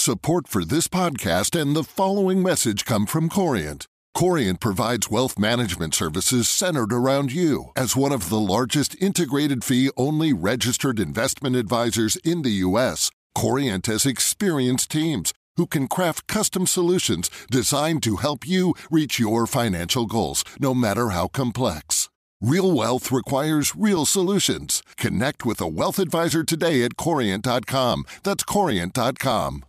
Support for this podcast and the following message come from Corient. Corient provides wealth management services centered around you. As one of the largest integrated fee-only registered investment advisors in the U.S., Corient has experienced teams who can craft custom solutions designed to help you reach your financial goals, no matter how complex. Real wealth requires real solutions. Connect with a wealth advisor today at Corient.com. That's Corient.com.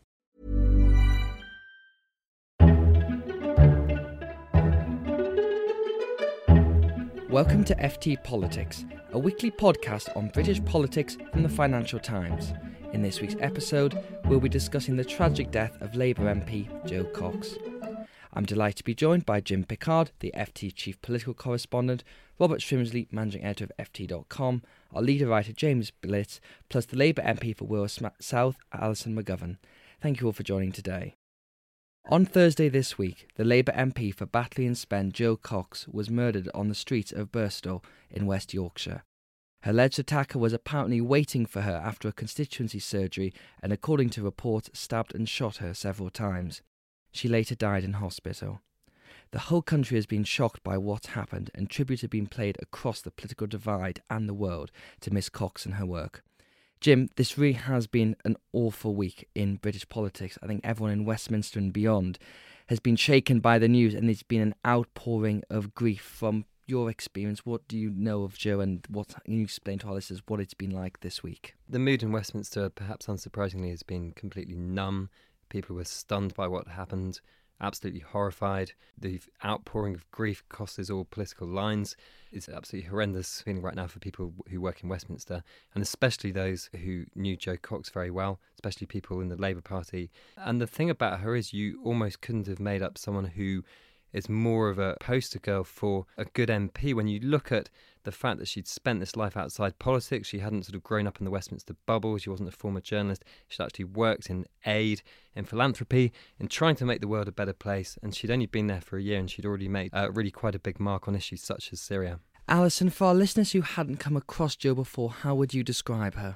Welcome to FT Politics, a weekly podcast on British politics from the Financial Times. In this week's episode, we'll be discussing the tragic death of Labour MP Jo Cox. I'm delighted to be joined by Jim Pickard, the FT Chief Political Correspondent, Robert Shrimsley, Managing Editor of FT.com, our leader writer James Blitz, plus the Labour MP for Wirral South, Alison McGovern. Thank you all for joining today. On Thursday this week, the Labour MP for Batley and Spen, Jo Cox, was murdered on the streets of Burstall in West Yorkshire. Her alleged attacker was apparently waiting for her after a constituency surgery and, according to reports, stabbed and shot her several times. She later died in hospital. The whole country has been shocked by what's happened, and tribute have been played across the political divide and the world to Miss Cox and her work. Jim, this really has been an awful week in British politics. I think everyone in Westminster and beyond has been shaken by the news, and there's been an outpouring of grief. From your experience, what do you know of Jo, and what can you explain to our listeners what it's been like this week? The mood in Westminster, perhaps unsurprisingly, has been completely numb. People were stunned by what happened, absolutely horrified. The outpouring of grief crosses all political lines. It's an absolutely horrendous feeling right now for people who work in Westminster, and especially those who knew Jo Cox very well, especially people in the Labour Party. And the thing about her is you almost couldn't have made up someone who is more of a poster girl for a good MP. When you look at the fact that she'd spent this life outside politics, she hadn't sort of grown up in the Westminster bubble, she wasn't a former journalist, she'd actually worked in aid, in philanthropy, in trying to make the world a better place, and she'd only been there for a year and she'd already made really quite a big mark on issues such as Syria. Alison, for our listeners who hadn't come across Jo before, how would you describe her?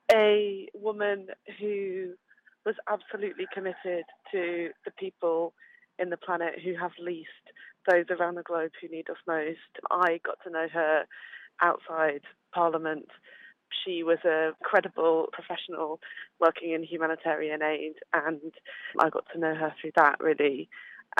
A woman who was absolutely committed to the people in the planet who have least, those around the globe who need us most. I got to know her outside Parliament. She was a credible professional working in humanitarian aid, and I got to know her through that, really.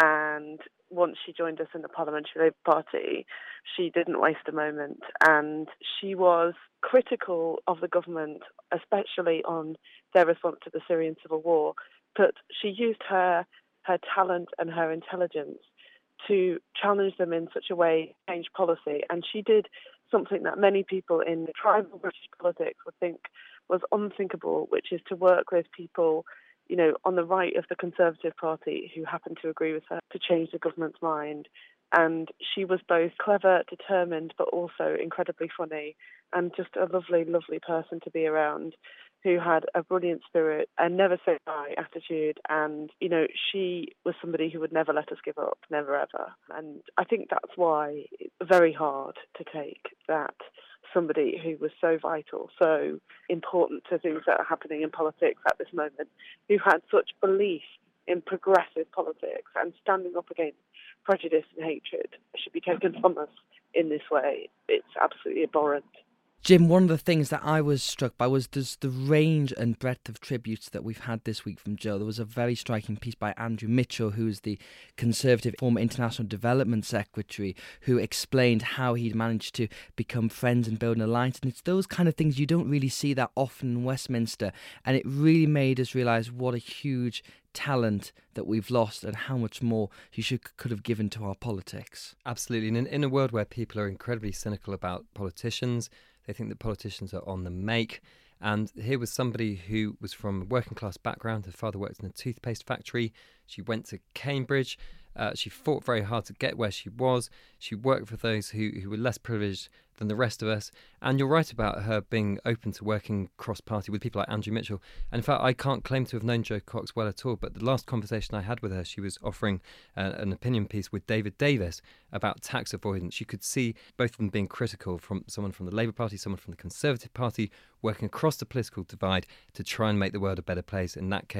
And once she joined us in the Parliamentary Labour Party, she didn't waste a moment, and she was critical of the government, especially on their response to the Syrian civil war, but she used her talent and her intelligence to challenge them in such a way, change policy. And she did something that many people in tribal British politics would think was unthinkable, which is to work with people, you know, on the right of the Conservative Party who happen to agree with her to change the government's mind. And she was both clever, determined, but also incredibly funny, and just a lovely, lovely person to be around, who had a brilliant spirit and never say die attitude. And, you know, she was somebody who would never let us give up, never ever. And I think that's why it's very hard to take that somebody who was so vital, so important to things that are happening in politics at this moment, who had such belief in progressive politics and standing up against prejudice and hatred, should be taken from us in this way. It's absolutely abhorrent. Jim, one of the things that I was struck by was the range and breadth of tributes that we've had this week from Jo. There was a very striking piece by Andrew Mitchell, who is the Conservative former International Development Secretary, who explained how he'd managed to become friends and build an alliance. And it's those kind of things you don't really see that often in Westminster. And it really made us realise what a huge talent that we've lost and how much more she could have given to our politics. Absolutely. And in a world where people are incredibly cynical about politicians, they think that politicians are on the make. And here was somebody who was from a working class background. Her father worked in a toothpaste factory. She went to Cambridge. She fought very hard to get where she was. She worked for those who were less privileged than the rest of us. And you're right about her being open to working cross-party with people like Andrew Mitchell. And in fact, I can't claim to have known Jo Cox well at all, but the last conversation I had with her, she was offering an opinion piece with David Davis about tax avoidance. You could see both of them being critical, from someone from the Labour Party, someone from the Conservative Party, working across the political divide to try and make the world a better place. In that case,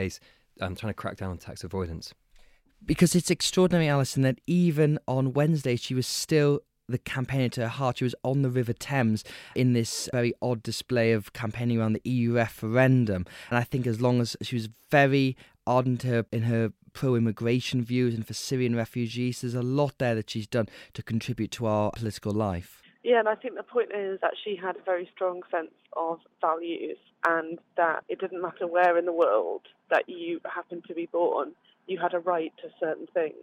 trying to crack down on tax avoidance. Because it's extraordinary, Alison, that even on Wednesday she was still the campaigner to her heart. She was on the River Thames in this very odd display of campaigning around the EU referendum. And I think as long as she was very ardent in her pro-immigration views and for Syrian refugees, there's a lot there that she's done to contribute to our political life. Yeah, and I think the point is that she had a very strong sense of values, and that it didn't matter where in the world that you happened to be born, you had a right to certain things.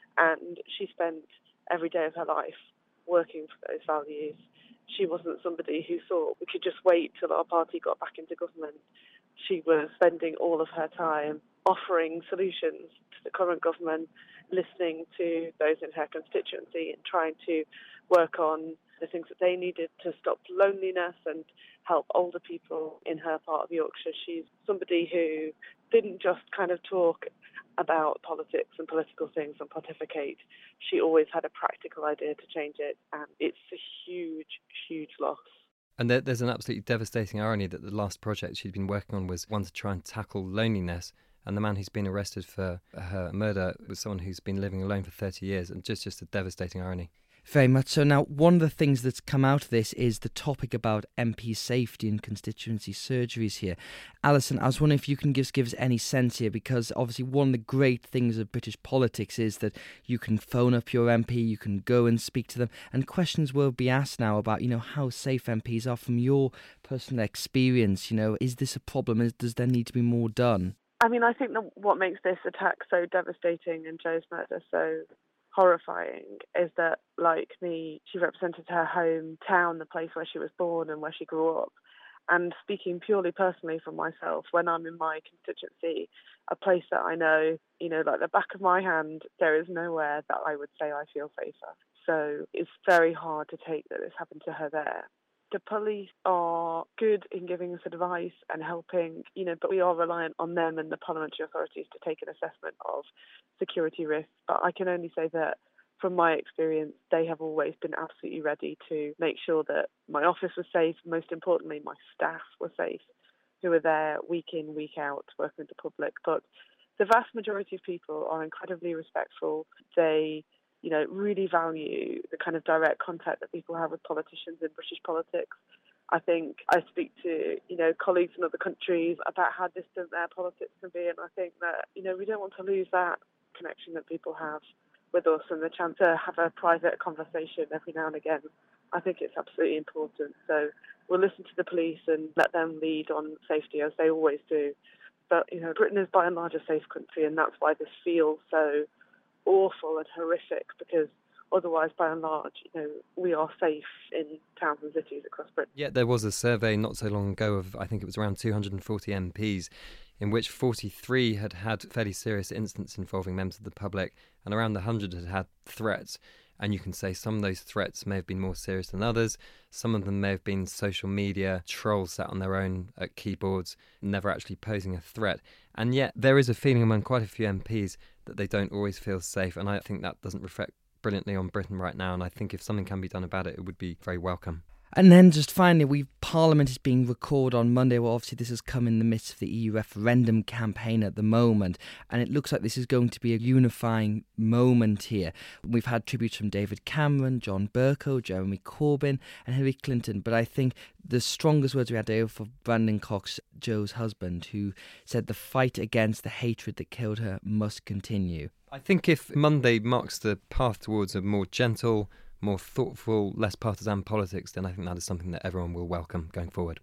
And she spent every day of her life working for those values. She wasn't somebody who thought we could just wait till our party got back into government. She was spending all of her time offering solutions to the current government, listening to those in her constituency and trying to work on the things that they needed to stop loneliness and help older people in her part of Yorkshire. She's somebody who didn't just kind of talk about politics and political things and pontificate. She always had a practical idea to change it, and it's a huge, huge loss. And there's an absolutely devastating irony that the last project she'd been working on was one to try and tackle loneliness, and the man who's been arrested for her murder was someone who's been living alone for 30 years, and just a devastating irony. Very much so. Now, one of the things that's come out of this is the topic about MP safety and constituency surgeries here. Alison, I was wondering if you can give us any sense here, because obviously one of the great things of British politics is that you can phone up your MP, you can go and speak to them, and questions will be asked now about, how safe MPs are from your personal experience. Is this a problem? Does there need to be more done? I mean, I think that what makes this attack so devastating and Jo's murder so horrifying is that, like me, she represented her hometown, the place where she was born and where she grew up. And speaking purely personally from myself, when I'm in my constituency, a place that I know, like the back of my hand, there is nowhere that I would say I feel safer. So it's very hard to take that this happened to her there. The police are good in giving us advice and helping, but we are reliant on them and the parliamentary authorities to take an assessment of security risks. But I can only say that from my experience, they have always been absolutely ready to make sure that my office was safe. Most importantly, my staff were safe, who are there week in, week out, working with the public. But the vast majority of people are incredibly respectful. They really value the kind of direct contact that people have with politicians in British politics. I think I speak to, colleagues in other countries about how distant their politics can be, and I think that, we don't want to lose that connection that people have with us and the chance to have a private conversation every now and again. I think it's absolutely important. So we'll listen to the police and let them lead on safety, as they always do. But, Britain is by and large a safe country, and that's why this feels so awful and horrific, because otherwise, by and large, we are safe in towns and cities across Britain. Yeah, there was a survey not so long ago of, I think it was around 240 MPs, in which 43 had had fairly serious incidents involving members of the public, and around 100 had had threats. And you can say some of those threats may have been more serious than others. Some of them may have been social media trolls sat on their own at keyboards, never actually posing a threat. And yet there is a feeling among quite a few MPs that they don't always feel safe. And I think that doesn't reflect brilliantly on Britain right now. And I think if something can be done about it, it would be very welcome. And then just finally, Parliament is being recalled on Monday. Well, obviously this has come in the midst of the EU referendum campaign at the moment, and it looks like this is going to be a unifying moment here. We've had tributes from David Cameron, John Bercow, Jeremy Corbyn and Hillary Clinton, but I think the strongest words we had today were for Brandon Cox, Jo's husband, who said the fight against the hatred that killed her must continue. I think if Monday marks the path towards a more gentle, more thoughtful, less partisan politics, then I think that is something that everyone will welcome going forward.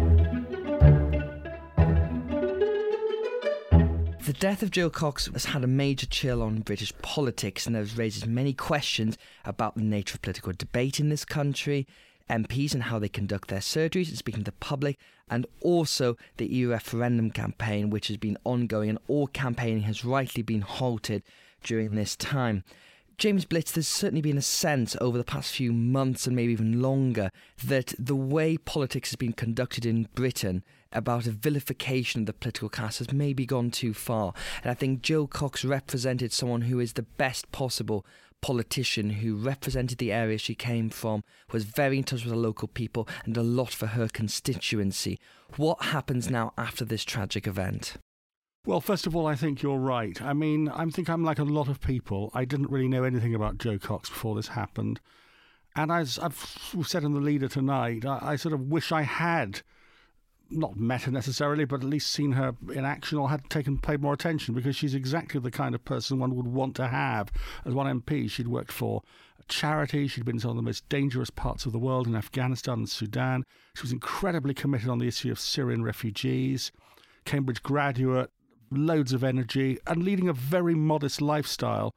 The death of Jo Cox has had a major chill on British politics and has raised many questions about the nature of political debate in this country, MPs and how they conduct their surgeries and speaking to the public, and also the EU referendum campaign, which has been ongoing, and all campaigning has rightly been halted during this time. James Blitz, there's certainly been a sense over the past few months and maybe even longer that the way politics has been conducted in Britain about a vilification of the political class has maybe gone too far. And I think Jo Cox represented someone who is the best possible politician, who represented the area she came from, was very in touch with the local people and a lot for her constituency. What happens now after this tragic event? Well, first of all, I think you're right. I mean, I think I'm like a lot of people. I didn't really know anything about Jo Cox before this happened. And as I've said in the leader tonight, I sort of wish I had not met her necessarily, but at least seen her in action or had paid more attention, because she's exactly the kind of person one would want to have as one MP. She'd worked for a charity. She'd been to some of the most dangerous parts of the world in Afghanistan and Sudan. She was incredibly committed on the issue of Syrian refugees, Cambridge graduate, loads of energy, and leading a very modest lifestyle.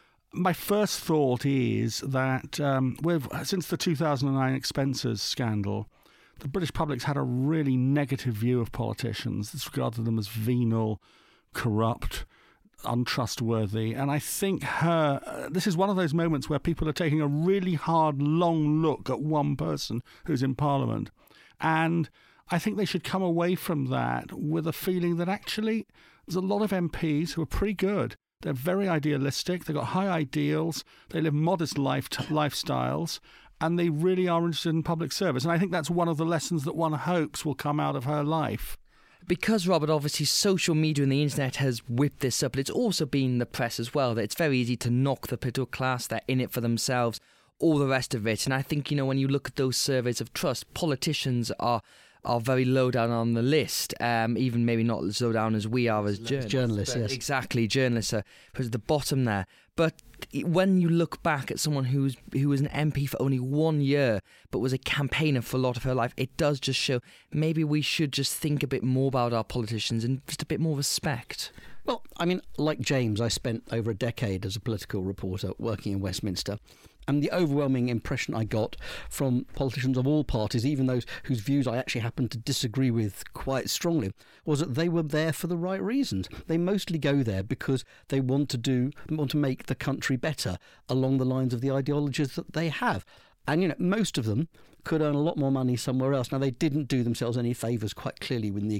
My first thought is that since the 2009 expenses scandal, the British public's had a really negative view of politicians. It's regarded them as venal, corrupt, untrustworthy. And I think this is one of those moments where people are taking a really hard, long look at one person who's in Parliament. And I think they should come away from that with a feeling that actually there's a lot of MPs who are pretty good. They're very idealistic. They've got high ideals. They live modest lifestyles. And they really are interested in public service. And I think that's one of the lessons that one hopes will come out of her life. Because, Robert, obviously social media and the internet has whipped this up, but it's also been the press as well, that it's very easy to knock the political class. They're in it for themselves, all the rest of it. And I think, when you look at those surveys of trust, politicians are very low down on the list, even maybe not as low down as we are as journalists. Yes. Exactly, journalists are at the bottom there. But when you look back at someone who was an MP for only 1 year but was a campaigner for a lot of her life, it does just show maybe we should just think a bit more about our politicians and just a bit more respect. Well, I mean, like James, I spent over a decade as a political reporter working in Westminster. And the overwhelming impression I got from politicians of all parties, even those whose views I actually happened to disagree with quite strongly, was that they were there for the right reasons. They mostly go there because they want to make the country better along the lines of the ideologies that they have. And, most of them could earn a lot more money somewhere else. Now, they didn't do themselves any favours quite clearly in the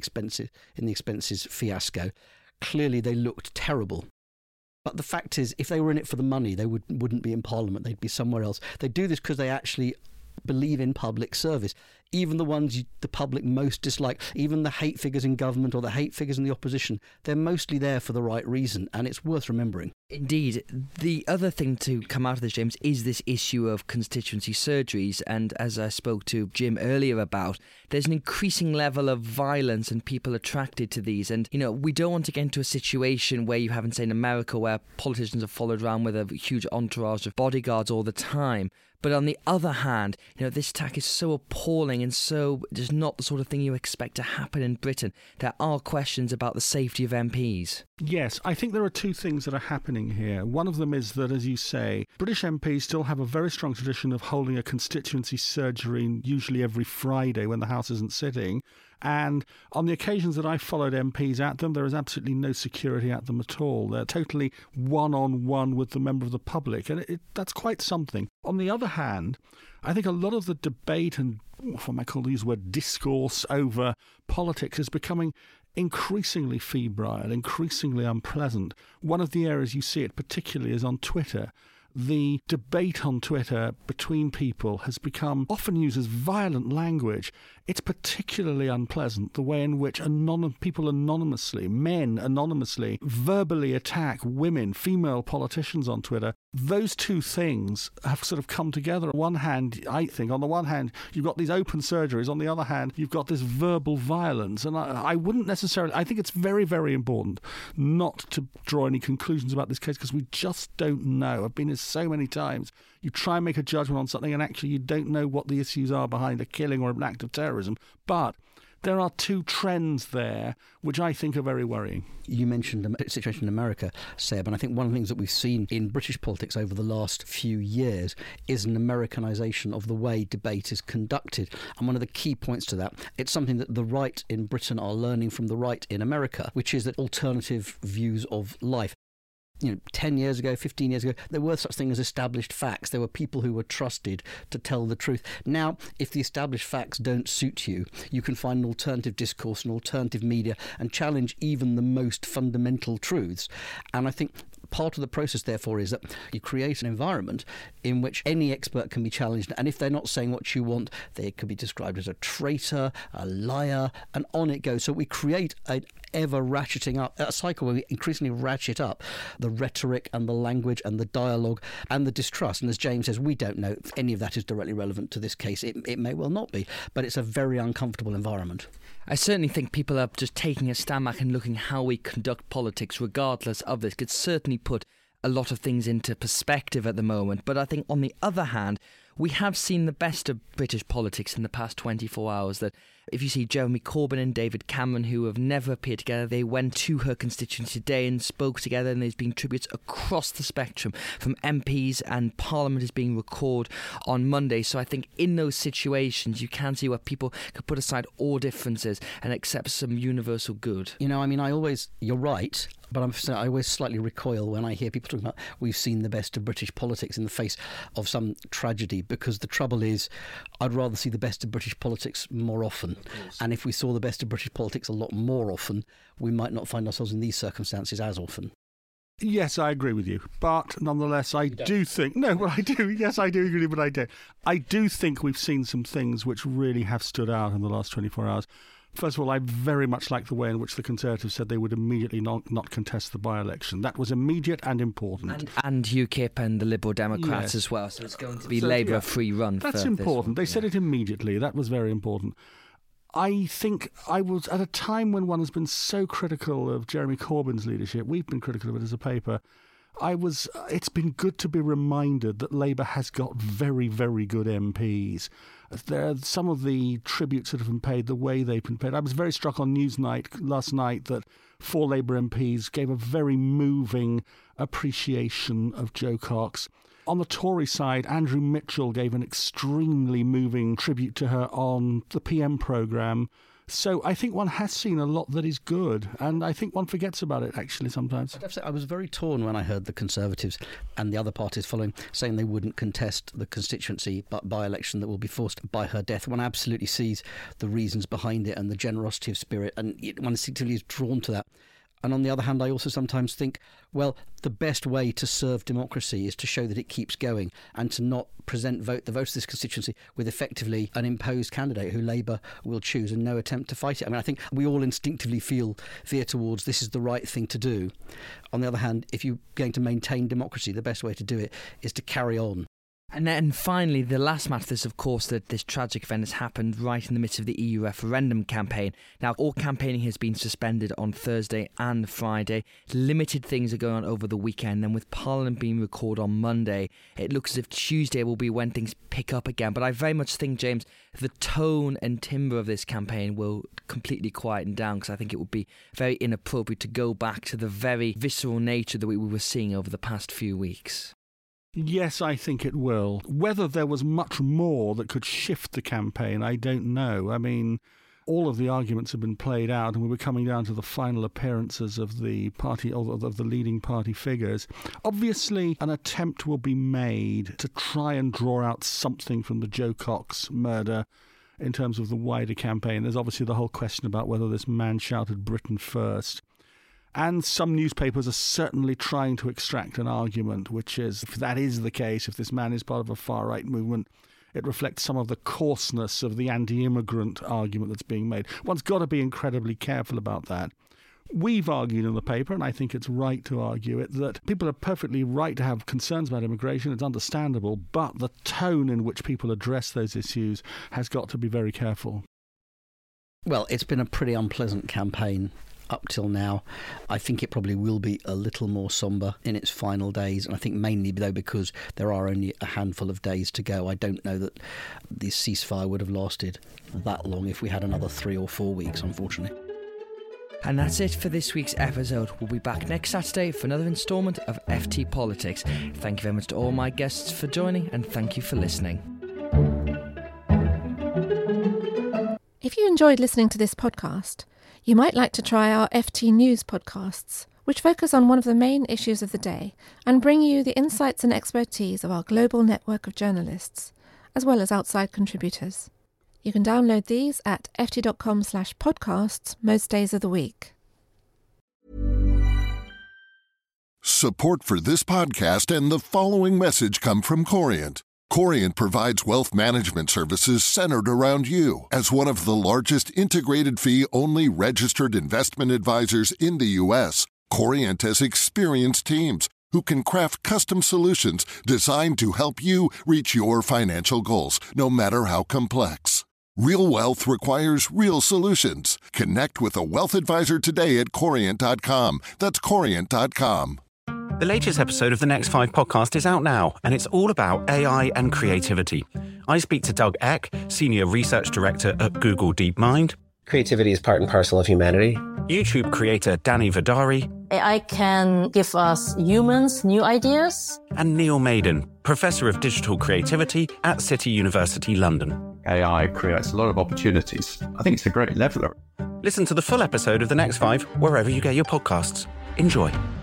expenses fiasco. Clearly, they looked terrible. But the fact is, if they were in it for the money, they wouldn't be in Parliament. They'd be somewhere else. They do this because they actually believe in public service. Even the ones the public most dislike, even the hate figures in government or the hate figures in the opposition, they're mostly there for the right reason, and it's worth remembering. Indeed. The other thing to come out of this, James, is this issue of constituency surgeries. And as I spoke to Jim earlier about, there's an increasing level of violence and people attracted to these. And, we don't want to get into a situation where you haven't seen America where politicians are followed around with a huge entourage of bodyguards all the time. But on the other hand, this attack is so appalling and so just not the sort of thing you expect to happen in Britain. There are questions about the safety of MPs. Yes, I think there are two things that are happening here. One of them is that, as you say, British MPs still have a very strong tradition of holding a constituency surgery usually every Friday when the House isn't sitting. And on the occasions that I followed MPs at them, there is absolutely no security at them at all. They're totally one-on-one with the member of the public, and that's quite something. On the other hand, I think a lot of the debate and, what I might call the word, discourse over politics is becoming increasingly febrile, increasingly unpleasant. One of the areas you see it particularly is on Twitter. The debate on Twitter between people has often uses violent language. It's particularly unpleasant, the way in which people anonymously, men anonymously, verbally attack women, female politicians on Twitter. Those two things have sort of come together. On one hand, I think, on the one hand, you've got these open surgeries. On the other hand, you've got this verbal violence. And I wouldn't necessarily... I think it's very, very important not to draw any conclusions about this case because we just don't know. I've been here so many times. You try and make a judgment on something and actually you don't know what the issues are behind a killing or an act of terrorism. But there are two trends there which I think are very worrying. You mentioned the situation in America, Seb, and I think one of the things that we've seen in British politics over the last few years is an Americanisation of the way debate is conducted. And one of the key points to that, it's something that the right in Britain are learning from the right in America, which is that alternative views of life. 10 years ago, 15 years ago, there were such things as established facts. There were people who were trusted to tell the truth. Now, if the established facts don't suit you, you can find an alternative discourse, an alternative media, and challenge even the most fundamental truths. And I think part of the process, therefore, is that you create an environment in which any expert can be challenged, and if they're not saying what you want, they could be described as a traitor, a liar, and on it goes. So we create an ever ratcheting up, a cycle where we increasingly ratchet up the rhetoric and the language and the dialogue and the distrust. And as James says, we don't know if any of that is directly relevant to this case. It may well not be, but it's a very uncomfortable environment. I certainly think people are just taking a stand back and looking how we conduct politics regardless of this could certainly put a lot of things into perspective at the moment. But I think on the other hand, we have seen the best of British politics in the past 24 hours. That if you see Jeremy Corbyn and David Cameron, who have never appeared together, they went to her constituency today and spoke together, and there's been tributes across the spectrum from MPs, and Parliament is being recorded on Monday. So I think in those situations you can see where people can put aside all differences and accept some universal good. You know, I mean, you're right, but I always slightly recoil when I hear people talking about we've seen the best of British politics in the face of some tragedy, because the trouble is I'd rather see the best of British politics more often. And if we saw the best of British politics a lot more often, we might not find ourselves in these circumstances as often. Yes, I agree with you. But nonetheless, I do think... No, well, I do. Yes, I do agree, but I don't. I do think we've seen some things which really have stood out in the last 24 hours. First of all, I very much like the way in which the Conservatives said they would immediately not contest the by-election. That was immediate and important. And UKIP and the Liberal Democrats as well. So it's going to be Labour a free run. That's important. They said it immediately. That was very important. I think I was at a time when one has been so critical of Jeremy Corbyn's leadership. We've been critical of it as a paper. It's been good to be reminded that Labour has got very, very good MPs. There are some of the tributes that have been paid, the way they've been paid. I was very struck on Newsnight last night that 4 Labour MPs gave a very moving appreciation of Jo Cox. On the Tory side, Andrew Mitchell gave an extremely moving tribute to her on the PM programme. So I think one has seen a lot that is good, and I think one forgets about it, actually, sometimes. I'd have to say, I was very torn when I heard the Conservatives and the other parties following saying they wouldn't contest the constituency by-election that will be forced by her death. One absolutely sees the reasons behind it and the generosity of spirit, and one instinctively is drawn to that. And on the other hand, I also sometimes think, well, the best way to serve democracy is to show that it keeps going and to not present the voters of this constituency with effectively an imposed candidate who Labour will choose and no attempt to fight it. I mean, I think we all instinctively veer towards this is the right thing to do. On the other hand, if you're going to maintain democracy, the best way to do it is to carry on. And then finally, the last matter is, of course, that this tragic event has happened right in the midst of the EU referendum campaign. Now, all campaigning has been suspended on Thursday and Friday. Limited things are going on over the weekend, and with Parliament being recorded on Monday, it looks as if Tuesday will be when things pick up again. But I very much think, James, the tone and timbre of this campaign will completely quieten down, because I think it would be very inappropriate to go back to the very visceral nature that we were seeing over the past few weeks. Yes, I think it will. Whether there was much more that could shift the campaign, I don't know. I mean, all of the arguments have been played out, and we were coming down to the final appearances of the party, of the leading party figures. Obviously, an attempt will be made to try and draw out something from the Jo Cox murder in terms of the wider campaign. There's obviously the whole question about whether this man shouted Britain first. And some newspapers are certainly trying to extract an argument, which is, if that is the case, if this man is part of a far-right movement, it reflects some of the coarseness of the anti-immigrant argument that's being made. One's got to be incredibly careful about that. We've argued in the paper, and I think it's right to argue it, that people are perfectly right to have concerns about immigration. It's understandable, but the tone in which people address those issues has got to be very careful. Well, it's been a pretty unpleasant campaign up till now. I think it probably will be a little more sombre in its final days, and I think mainly though because there are only a handful of days to go. I don't know that the ceasefire would have lasted that long if we had another 3 or 4 weeks, unfortunately. And that's it for this week's episode. We'll be back next Saturday for another instalment of FT Politics. Thank you very much to all my guests for joining, and thank you for listening. If you enjoyed listening to this podcast, you might like to try our FT News podcasts, which focus on one of the main issues of the day and bring you the insights and expertise of our global network of journalists, as well as outside contributors. You can download these at ft.com/podcasts most days of the week. Support for this podcast and the following message come from Corient. Corient provides wealth management services centered around you. As one of the largest integrated fee-only registered investment advisors in the U.S., Corient has experienced teams who can craft custom solutions designed to help you reach your financial goals, no matter how complex. Real wealth requires real solutions. Connect with a wealth advisor today at Corient.com. That's Corient.com. The latest episode of the Next 5 podcast is out now, and it's all about AI and creativity. I speak to Doug Eck, Senior Research Director at Google DeepMind. Creativity is part and parcel of humanity. YouTube creator Danny Vidari. AI can give us humans new ideas. And Neil Maiden, Professor of Digital Creativity at City University London. AI creates a lot of opportunities. I think it's a great leveler. Listen to the full episode of The Next 5 wherever you get your podcasts. Enjoy.